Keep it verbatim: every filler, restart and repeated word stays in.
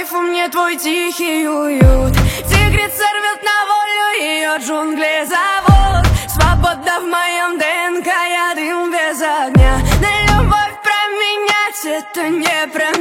кайфу мне твой тихий уют. Тигрица рвет на волю, ее джунгли зовут. Свобода в моем ДНК, я дым без огня. На любовь променять это не променять.